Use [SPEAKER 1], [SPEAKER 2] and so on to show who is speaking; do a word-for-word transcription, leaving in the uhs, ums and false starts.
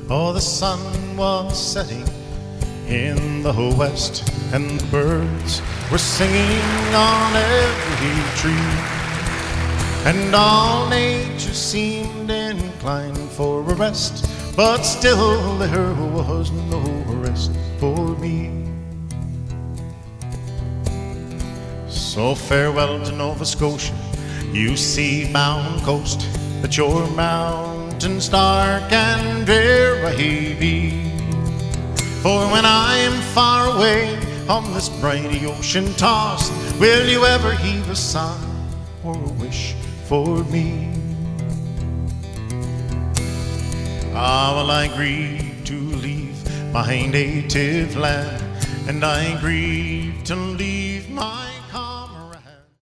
[SPEAKER 1] Oh, the sun was setting in the west, and the birds were singing on every tree, and all nature seemed inclined for a rest, but still there was no rest for me. So farewell to Nova Scotia, you sea-bound coast, that your mountains dark and dreary be. For when I am far away on this briny ocean tossed, will you ever heave a sigh or a wish for me? Ah, well, I grieve to leave my native land, and I grieve to leave my